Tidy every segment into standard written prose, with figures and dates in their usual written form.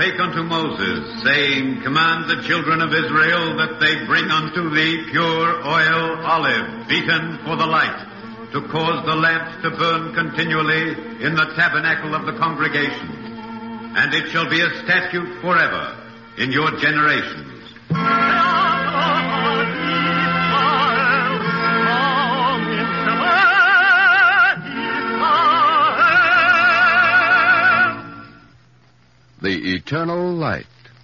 spake unto Moses, saying, Command the children of Israel that they bring unto thee pure oil olive, beaten for the light, to cause the lamps to burn continually in the tabernacle of the congregation. And it shall be a statute forever in your generations. The Eternal Light.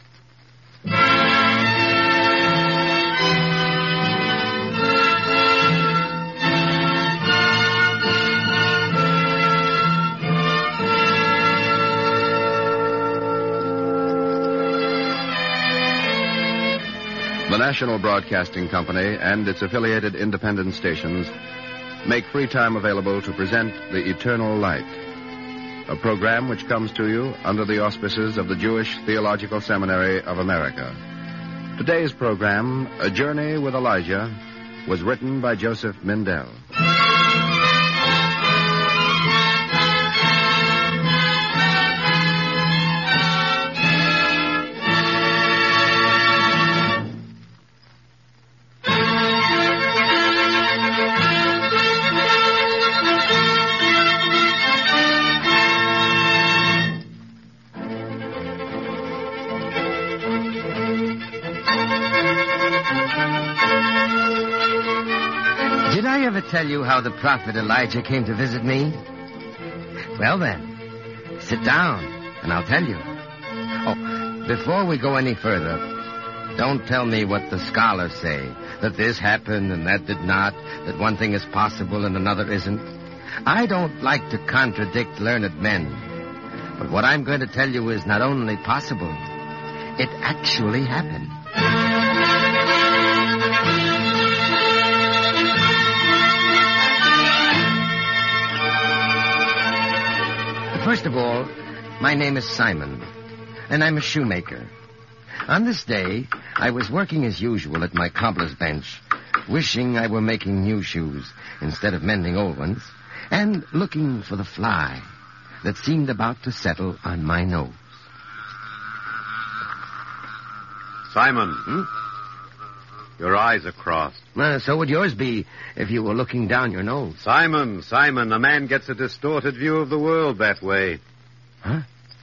The National Broadcasting Company and its affiliated independent stations make free time available to present The Eternal Light, a program which comes to you under the auspices of the Jewish Theological Seminary of America. Today's program, A Journey with Elijah, was written by Joseph Mindell. Did I ever tell you how the prophet Elijah came to visit me? Well then, sit down and I'll tell you. Oh, before we go any further, don't tell me what the scholars say, that this happened and that did not, that one thing is possible and another isn't. I don't like to contradict learned men, but what I'm going to tell you is not only possible, it actually happened. First of all, my name is Simon, and I'm a shoemaker. On this day, I was working as usual at my cobbler's bench, wishing I were making new shoes instead of mending old ones, and looking for the fly that seemed about to settle on my nose. Simon, your eyes are crossed. So would yours be if you were looking down your nose. Simon, a man gets a distorted view of the world that way. Huh?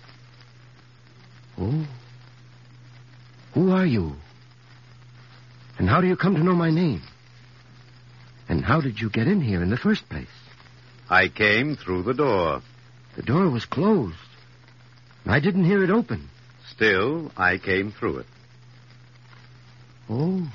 Oh. Who are you? And how do you come to know my name? And how did you get in here in the first place? I came through the door. The door was closed. I didn't hear it open. Still, I came through it. Oh.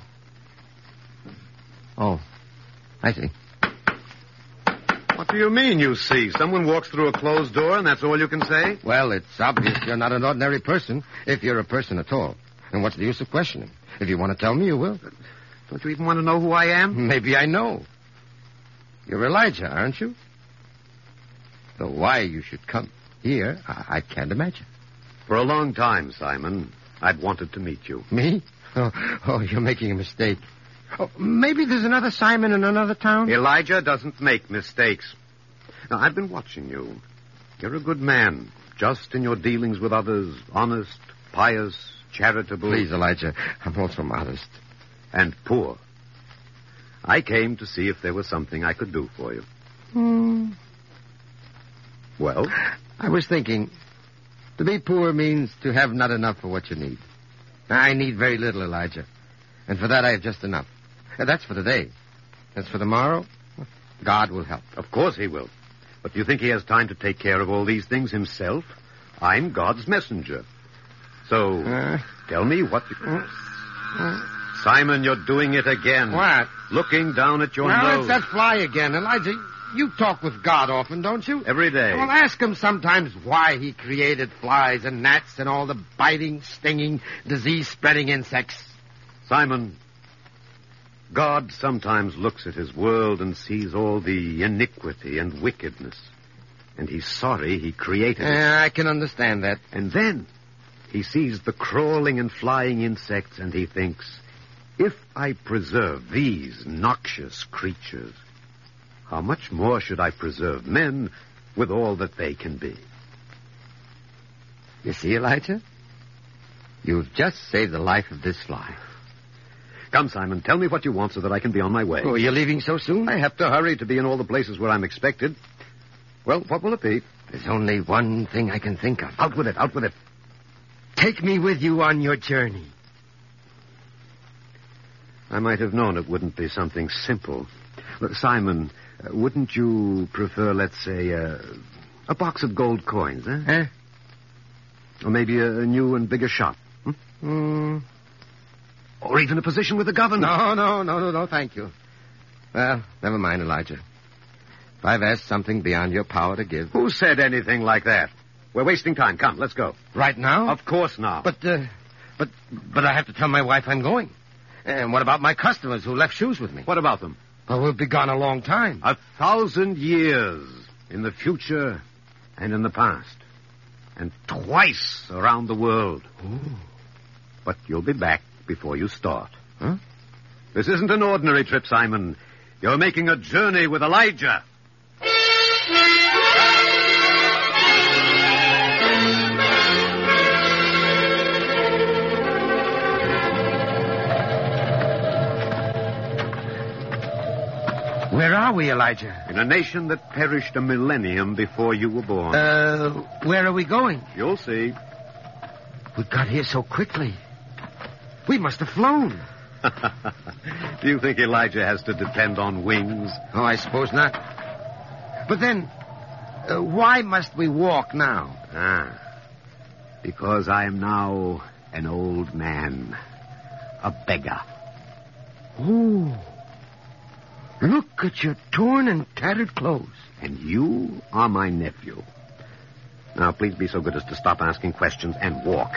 Oh, I see. What do you mean, you see? Someone walks through a closed door and that's all you can say? Well, it's obvious you're not an ordinary person, if you're a person at all. And what's the use of questioning? If you want to tell me, you will. Don't you even want to know who I am? Maybe I know. You're Elijah, aren't you? Though why you should come here, I can't imagine. For a long time, Simon, I've wanted to meet you. Me? Oh, you're making a mistake. Oh, maybe there's another Simon in another town? Elijah doesn't make mistakes. Now, I've been watching you. You're a good man, just in your dealings with others, honest, pious, charitable. Please, Elijah, I'm also modest. And poor. I came to see if there was something I could do for you. Well? I was thinking, to be poor means to have not enough for what you need. I need very little, Elijah. And for that, I have just enough. That's for today. As for tomorrow, God will help. Of course he will. But do you think he has time to take care of all these things himself? I'm God's messenger. So, tell me what... Simon, you're doing it again. What? Looking down at your nose. nose. It's that fly again. Elijah, you talk with God often, don't you? Every day. Well, ask him sometimes why he created flies and gnats and all the biting, stinging, disease-spreading insects. Simon, God sometimes looks at his world and sees all the iniquity and wickedness. And he's sorry he created it. I can understand that. And then he sees the crawling and flying insects and he thinks, if I preserve these noxious creatures, how much more should I preserve men with all that they can be? You see, Elijah? You've just saved the life of this fly. Come, Simon, tell me what you want so that I can be on my way. Oh, you're leaving so soon? I have to hurry to be in all the places where I'm expected. Well, what will it be? There's only one thing I can think of. Out with it, out with it. Take me with you on your journey. I might have known it wouldn't be something simple. Look, Simon, wouldn't you prefer, let's say, a box of gold coins, eh? Huh? Or maybe a new and bigger shop? Or even a position with the governor? No, thank you. Well, never mind, Elijah. If I've asked something beyond your power to give... Who said anything like that? We're wasting time. Come, let's go. Right now? Of course not. But I have to tell my wife I'm going. And what about my customers who left shoes with me? What about them? Well, we'll be gone a long time. 1,000 years in the future and in the past. And twice around the world. Ooh. But you'll be back before you start. Huh? This isn't an ordinary trip, Simon. You're making a journey with Elijah. Where are we, Elijah? In a nation that perished a millennium before you were born. Where are we going? You'll see. We got here so quickly. We must have flown. Do you think Elijah has to depend on wings? Oh, I suppose not. But then, why must we walk now? Because I am now an old man. A beggar. Ooh. Look at your torn and tattered clothes. And you are my nephew. Now, please be so good as to stop asking questions and walk.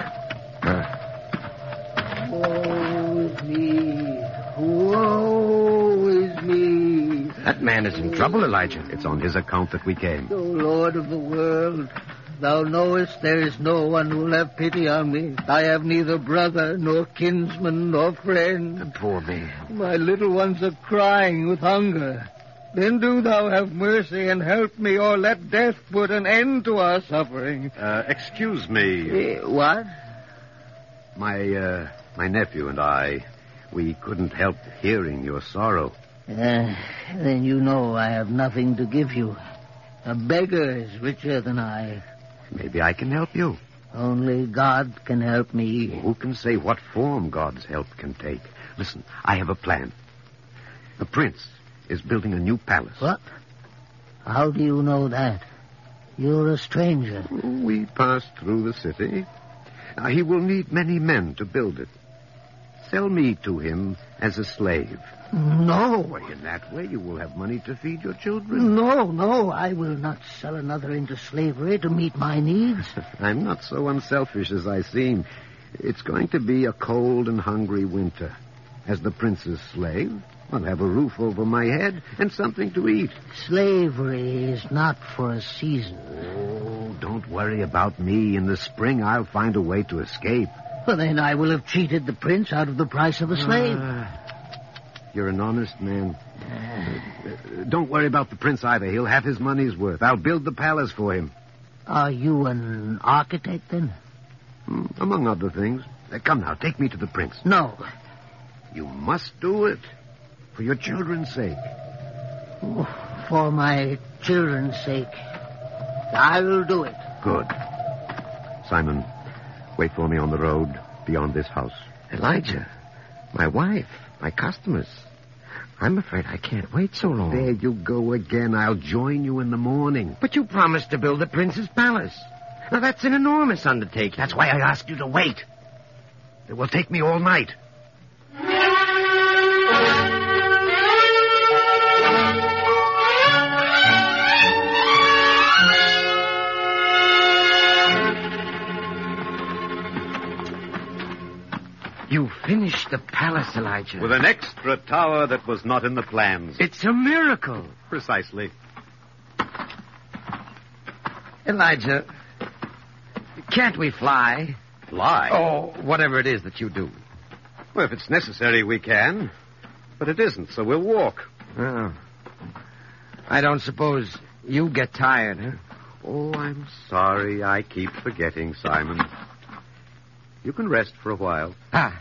Woe is me. Woe is me. That man is in trouble, Elijah. It's on his account that we came. O Lord of the world, thou knowest there is no one who will have pity on me. I have neither brother, nor kinsman, nor friend. Poor man. My little ones are crying with hunger. Then do thou have mercy and help me, or let death put an end to our suffering. Excuse me. What? My nephew and I, we couldn't help hearing your sorrow. Then you know I have nothing to give you. A beggar is richer than I. Maybe I can help you. Only God can help me. Who can say what form God's help can take? Listen, I have a plan. The prince is building a new palace. What? How do you know that? You're a stranger. We passed through the city. He will need many men to build it. Sell me to him as a slave. No. In that way, you will have money to feed your children. No. I will not sell another into slavery to meet my needs. I'm not so unselfish as I seem. It's going to be a cold and hungry winter. As the prince's slave, I'll have a roof over my head and something to eat. Slavery is not for a season. Oh, don't worry about me. In the spring, I'll find a way to escape. Well, then I will have cheated the prince out of the price of a slave. You're an honest man. Don't worry about the prince either. He'll have his money's worth. I'll build the palace for him. Are you an architect, then? Among other things. Come now, take me to the prince. No. You must do it. For your children's sake. For my children's sake. I will do it. Good. Simon, wait for me on the road beyond this house. Elijah, my wife, my customers. I'm afraid I can't wait so long. There you go again. I'll join you in the morning. But you promised to build the prince's palace. Now, that's an enormous undertaking. That's why I asked you to wait. It will take me all night. You finished the palace, Elijah. With an extra tower that was not in the plans. It's a miracle. Precisely. Elijah, can't we fly? Fly? Oh, whatever it is that you do. Well, if it's necessary, we can. But it isn't, so we'll walk. Oh. I don't suppose you get tired, huh? Oh, I'm sorry. I keep forgetting, Simon. You can rest for a while.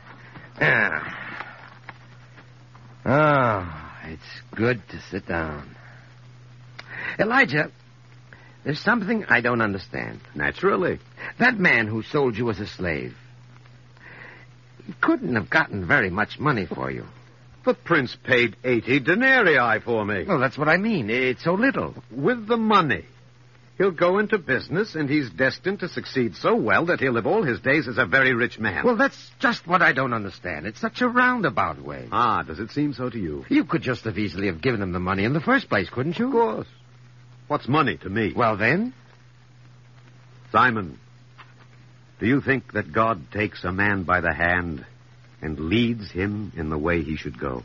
It's good to sit down. Elijah, there's something I don't understand. Naturally. That man who sold you as a slave, he couldn't have gotten very much money for you. The prince paid 80 denarii for me. Well, that's what I mean. It's so little. With the money, he'll go into business, and he's destined to succeed so well that he'll live all his days as a very rich man. Well, that's just what I don't understand. It's such a roundabout way. Ah, does it seem so to you? You could just as easily have given him the money in the first place, couldn't you? Of course. What's money to me? Well, then? Simon, do you think that God takes a man by the hand and leads him in the way he should go?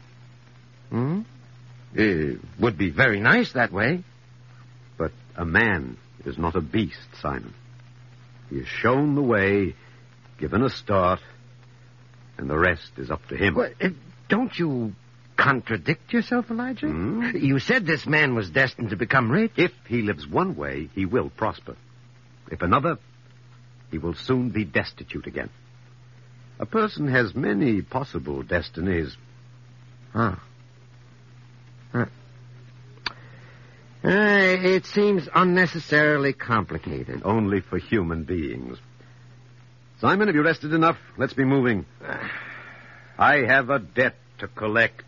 It would be very nice that way. But a man is not a beast, Simon. He is shown the way, given a start, and the rest is up to him. Well, don't you contradict yourself, Elijah? You said this man was destined to become rich. If he lives one way, he will prosper. If another, he will soon be destitute again. A person has many possible destinies. It seems unnecessarily complicated. Only for human beings. Simon, have you rested enough? Let's be moving. I have a debt to collect.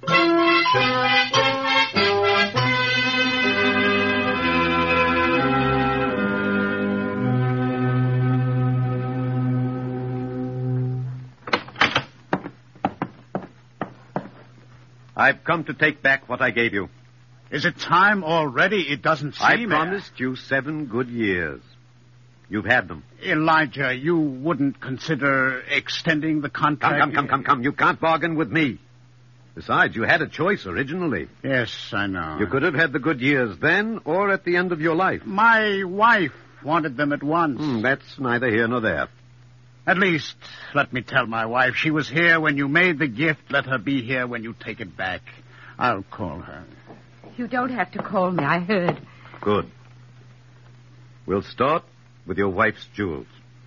I've come to take back what I gave you. Is it time already? It doesn't seem... I promised you 7 good years. You've had them. Elijah, you wouldn't consider extending the contract? Come. You can't bargain with me. Besides, you had a choice originally. Yes, I know. You could have had the good years then or at the end of your life. My wife wanted them at once. That's neither here nor there. At least, let me tell my wife, she was here when you made the gift. Let her be here when you take it back. I'll call her. You don't have to call me. I heard. Good. We'll start with your wife's jewels.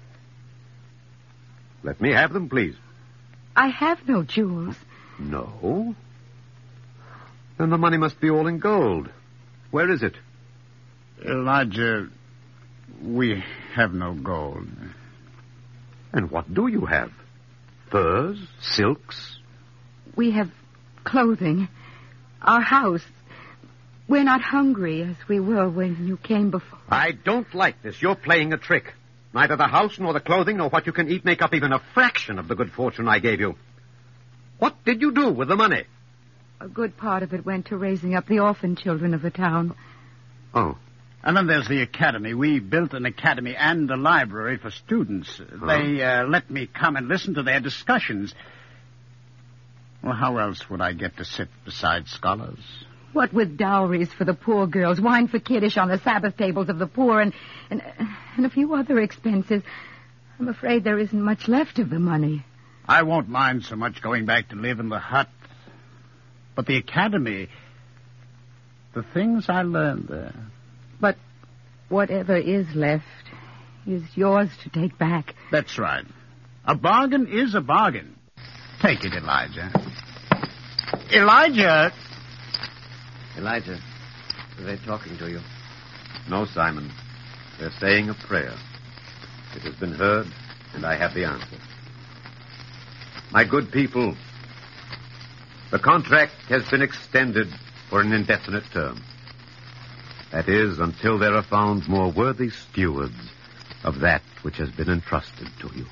Let me have them, please. I have no jewels. No? Then the money must be all in gold. Where is it? Elijah, we have no gold. And what do you have? Furs? Silks? We have clothing. Our house. We're not hungry as we were when you came before. I don't like this. You're playing a trick. Neither the house nor the clothing nor what you can eat make up even a fraction of the good fortune I gave you. What did you do with the money? A good part of it went to raising up the orphan children of the town. Oh. And then there's the academy. We built an academy and a library for students. They let me come and listen to their discussions. Well, how else would I get to sit beside scholars? What with dowries for the poor girls, wine for kiddish on the Sabbath tables of the poor, and a few other expenses, I'm afraid there isn't much left of the money. I won't mind so much going back to live in the hut. But the academy, the things I learned there. But whatever is left is yours to take back. That's right. A bargain is a bargain. Take it, Elijah. Elijah! Elijah, are they talking to you? No, Simon. They're saying a prayer. It has been heard, and I have the answer. My good people, the contract has been extended for an indefinite term. That is, until there are found more worthy stewards of that which has been entrusted to you.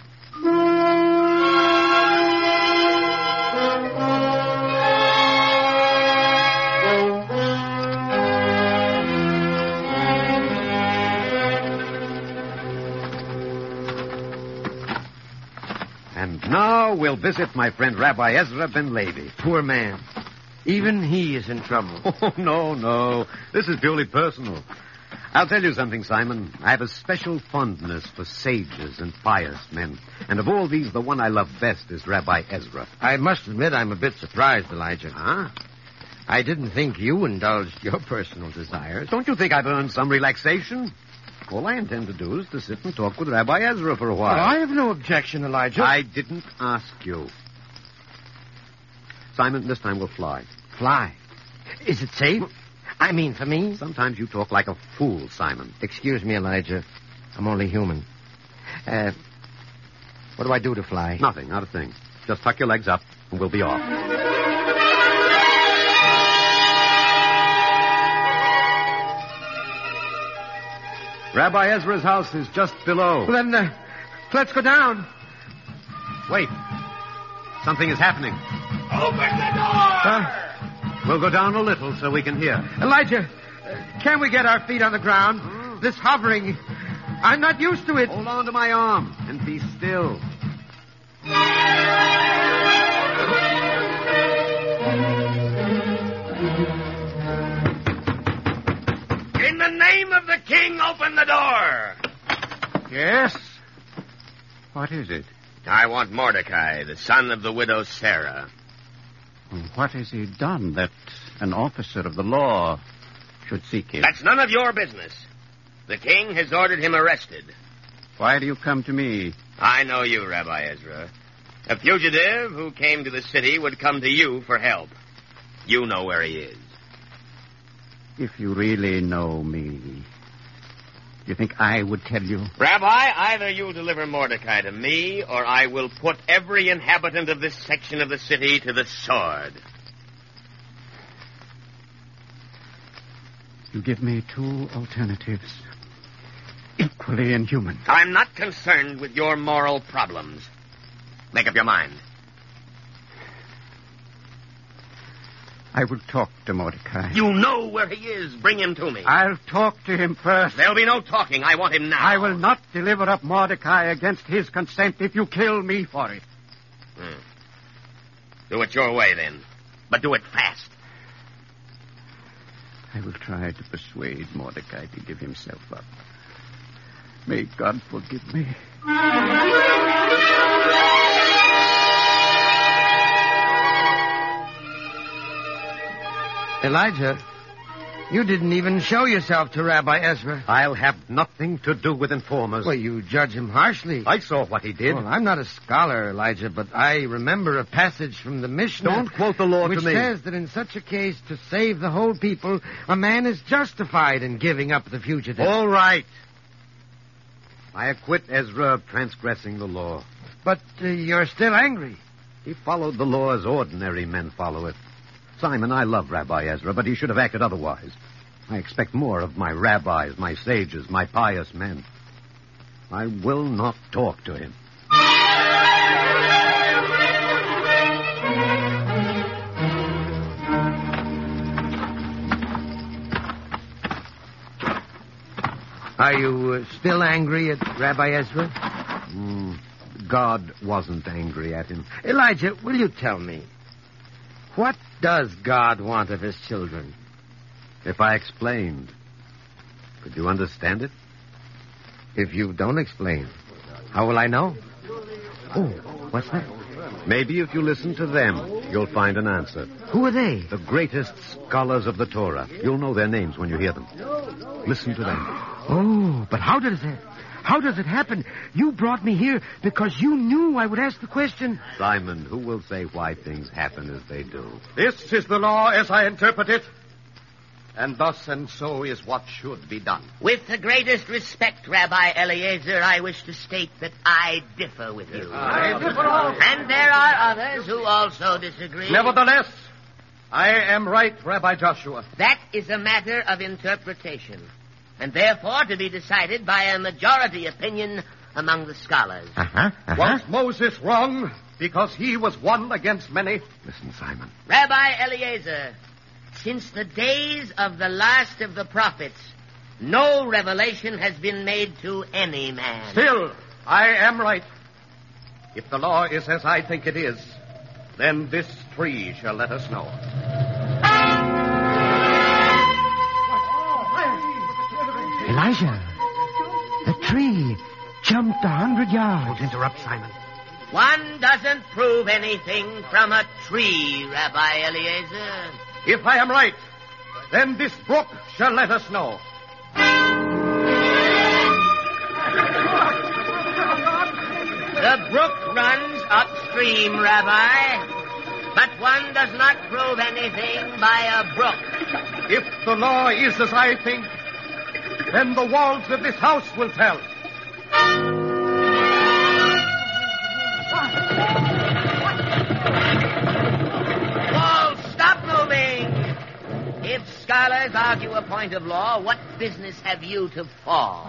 And now we'll visit my friend Rabbi Ezra Ben Levi. Poor man. Even he is in trouble. Oh, no. This is purely personal. I'll tell you something, Simon. I have a special fondness for sages and pious men. And of all these, the one I love best is Rabbi Ezra. I must admit I'm a bit surprised, Elijah. Huh? I didn't think you indulged your personal desires. Don't you think I've earned some relaxation? All I intend to do is to sit and talk with Rabbi Ezra for a while. I have no objection, Elijah. I didn't ask you. Simon, this time we'll fly. Fly. Is it safe? I mean, for me? Sometimes you talk like a fool, Simon. Excuse me, Elijah. I'm only human. What do I do to fly? Nothing, not a thing. Just tuck your legs up and we'll be off. Rabbi Ezra's house is just below. Well, then, let's go down. Wait. Something is happening. Open the door! We'll go down a little so we can hear. Elijah, can we get our feet on the ground? This hovering, I'm not used to it. Hold on to my arm and be still. In the name of the king, open the door. Yes? What is it? I want Mordecai, the son of the widow Sarah. What has he done that an officer of the law should seek him? That's none of your business. The king has ordered him arrested. Why do you come to me? I know you, Rabbi Ezra. A fugitive who came to the city would come to you for help. You know where he is. If you really know me, you think I would tell you? Rabbi, either you'll deliver Mordecai to me, or I will put every inhabitant of this section of the city to the sword. You give me two alternatives, equally inhuman. I'm not concerned with your moral problems. Make up your mind. I will talk to Mordecai. You know where he is. Bring him to me. I'll talk to him first. There'll be no talking. I want him now. I will not deliver up Mordecai against his consent if you kill me for it. Do it your way, then. But do it fast. I will try to persuade Mordecai to give himself up. May God forgive me. Elijah, you didn't even show yourself to Rabbi Ezra. I'll have nothing to do with informers. Well, you judge him harshly. I saw what he did. Well, I'm not a scholar, Elijah, but I remember a passage from the Mishnah. Don't quote the law to me. Which says that in such a case, to save the whole people, a man is justified in giving up the fugitive. All right. I acquit Ezra of transgressing the law. But you're still angry. He followed the law as ordinary men follow it. Simon, I love Rabbi Ezra, but he should have acted otherwise. I expect more of my rabbis, my sages, my pious men. I will not talk to him. Are you still angry at Rabbi Ezra? God wasn't angry at him. Elijah, will you tell me, what does God want of his children? If I explained, could you understand it? If you don't explain, how will I know? Oh, what's that? Maybe if you listen to them, you'll find an answer. Who are they? The greatest scholars of the Torah. You'll know their names when you hear them. Listen to them. Oh, but how does it happen? You brought me here because you knew I would ask the question. Simon, who will say why things happen as they do? This is the law as I interpret it. And thus and so is what should be done. With the greatest respect, Rabbi Eliezer, I wish to state that I differ with you. I differ also. And there are others who also disagree. Nevertheless, I am right, Rabbi Joshua. That is a matter of interpretation, and therefore to be decided by a majority opinion among the scholars. Was Moses wrong because he was one against many? Listen, Simon. Rabbi Eliezer, since the days of the last of the prophets, no revelation has been made to any man. Still, I am right. If the law is as I think it is, then this tree shall let us know. Elijah, the tree jumped 100 yards. Don't interrupt, Simon. One doesn't prove anything from a tree, Rabbi Eliezer. If I am right, then this brook shall let us know. The brook runs upstream, Rabbi, but one does not prove anything by a brook. If the law is as I think, then the walls of this house will tell. Walls, stop moving! If scholars argue a point of law, what business have you to fall?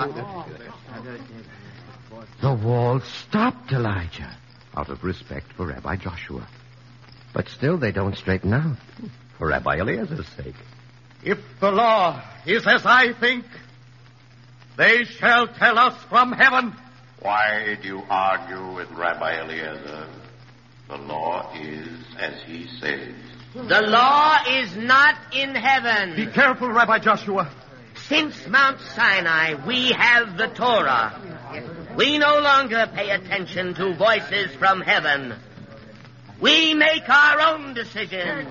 The wall stopped, Elijah. Out of respect for Rabbi Joshua. But still they don't straighten out. For Rabbi Eliezer's sake. If the law is as I think, they shall tell us from heaven. Why do you argue with Rabbi Eliezer? The law is as he says. The law is not in heaven. Be careful, Rabbi Joshua. Since Mount Sinai, we have the Torah. We no longer pay attention to voices from heaven. We make our own decisions.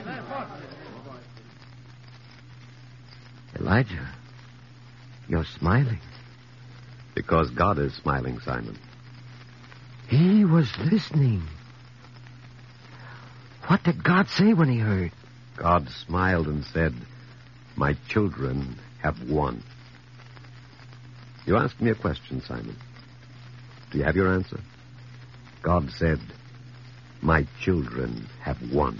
Elijah, you're smiling. Because God is smiling, Simon. He was listening. What did God say when he heard? God smiled and said, "My children have won." You asked me a question, Simon. Do you have your answer? God said, "My children have won."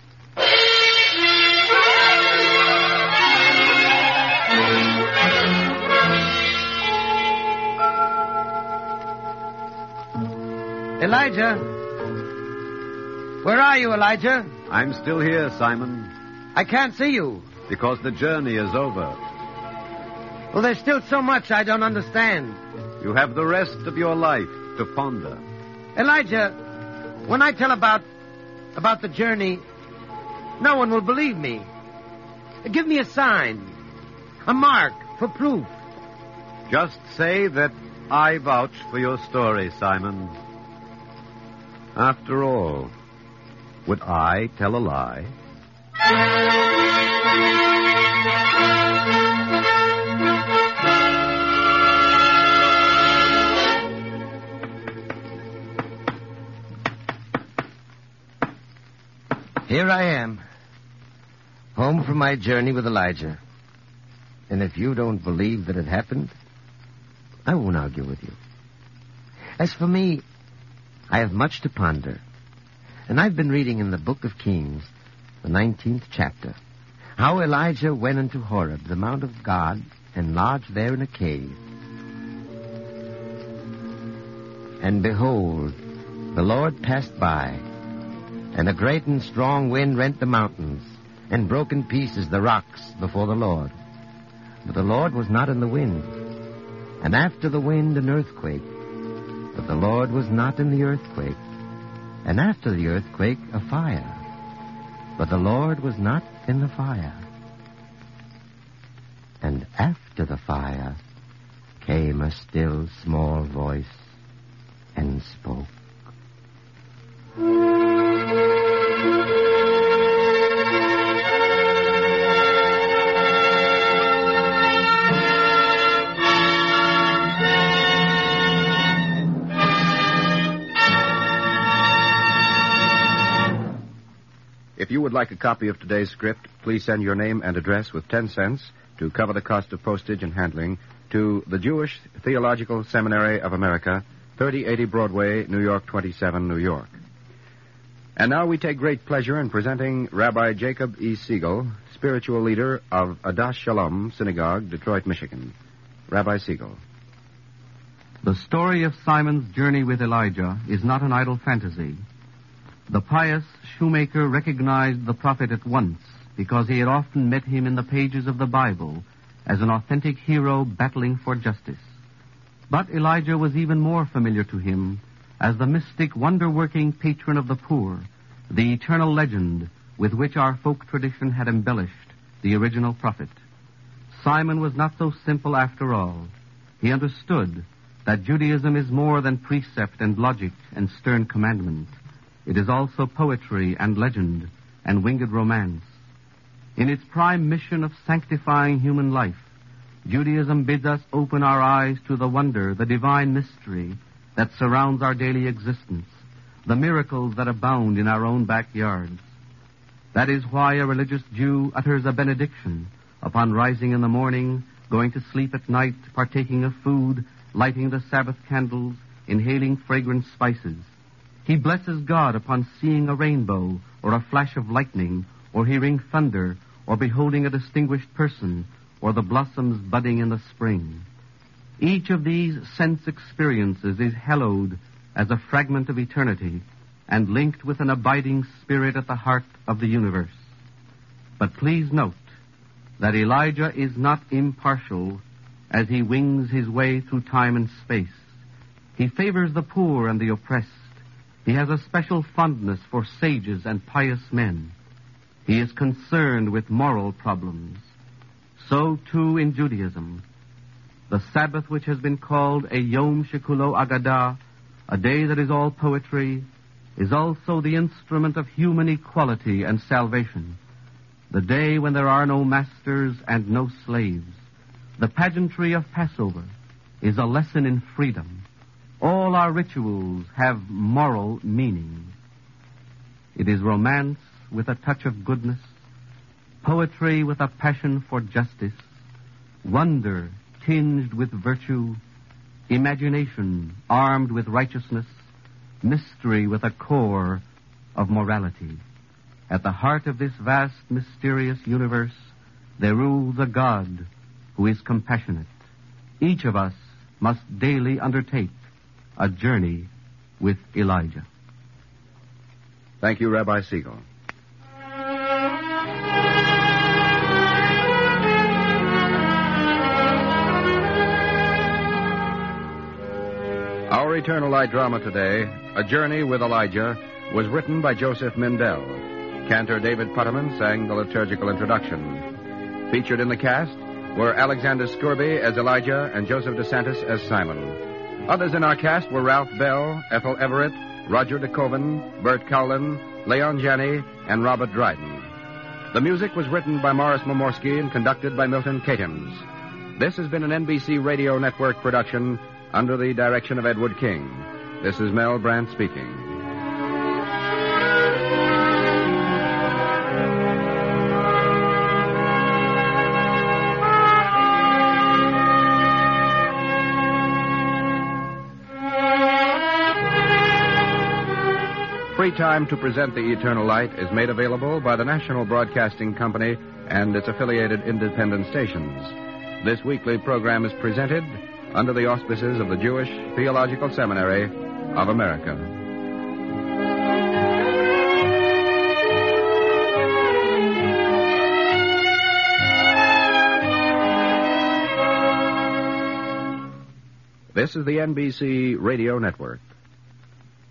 Elijah? Where are you, Elijah? I'm still here, Simon, I can't see you. because the journey is over. Well, there's still so much I don't understand. You have the rest of your life to ponder. Elijah, when I tell about the journey, no one will believe me. Give me a sign, a mark for proof. Just say that I vouch for your story, Simon. After all, would I tell a lie? Here I am, home from my journey with Elijah. And if you don't believe that it happened, I won't argue with you. As for me, I have much to ponder. And I've been reading in the book of Kings, the 19th chapter, how Elijah went into Horeb, the mount of God, and lodged there in a cave. And behold, the Lord passed by, and a great and strong wind rent the mountains, and broke in pieces the rocks before the Lord. But the Lord was not in the wind. And after the wind, an earthquake. But the Lord was not in the earthquake. And after the earthquake, a fire. But the Lord was not in the fire. And after the fire came a still small voice and spoke. If you would like a copy of today's script, please send your name and address with 10 cents to cover the cost of postage and handling to the Jewish Theological Seminary of America, 3080 Broadway, New York 27, New York. And now we take great pleasure in presenting Rabbi Jacob E. Siegel, spiritual leader of Adash Shalom Synagogue, Detroit, Michigan. Rabbi Siegel. The story of Simon's journey with Elijah is not an idle fantasy. The pious shoemaker recognized the prophet at once because he had often met him in the pages of the Bible as an authentic hero battling for justice. But Elijah was even more familiar to him as the mystic, wonder-working patron of the poor, the eternal legend with which our folk tradition had embellished the original prophet. Simon was not so simple after all. He understood that Judaism is more than precept and logic and stern commandment. It is also poetry and legend and winged romance. In its prime mission of sanctifying human life, Judaism bids us open our eyes to the wonder, the divine mystery, that surrounds our daily existence, the miracles that abound in our own backyards. That is why a religious Jew utters a benediction upon rising in the morning, going to sleep at night, partaking of food, lighting the Sabbath candles, inhaling fragrant spices. He blesses God upon seeing a rainbow or a flash of lightning or hearing thunder or beholding a distinguished person or the blossoms budding in the spring. Each of these sense experiences is hallowed as a fragment of eternity and linked with an abiding spirit at the heart of the universe. But please note that Elijah is not impartial as he wings his way through time and space. He favors the poor and the oppressed. He has a special fondness for sages and pious men. He is concerned with moral problems. So, too, in Judaism. The Sabbath, which has been called a Yom Shekulo Agadah, a day that is all poetry, is also the instrument of human equality and salvation. The day when there are no masters and no slaves. The pageantry of Passover is a lesson in freedom. All our rituals have moral meaning. It is romance with a touch of goodness, poetry with a passion for justice, wonder tinged with virtue, imagination armed with righteousness, mystery with a core of morality. At the heart of this vast, mysterious universe, there rules a God who is compassionate. Each of us must daily undertake a journey with Elijah. Thank you, Rabbi Siegel. Our Eternal Light drama today, A Journey with Elijah, was written by Joseph Mindell. Cantor David Putterman sang the liturgical introduction. Featured in the cast were Alexander Scourby as Elijah and Joseph DeSantis as Simon. Others in our cast were Ralph Bell, Ethel Everett, Roger DeKoven, Bert Cowlin, Leon Janney, and Robert Dryden. The music was written by Morris Momorsky and conducted by Milton Katims. This has been an NBC Radio Network production under the direction of Edward King. This is Mel Brandt speaking. Free time to present The Eternal Light is made available by the National Broadcasting Company and its affiliated independent stations. This weekly program is presented under the auspices of the Jewish Theological Seminary of America. This is the NBC Radio Network.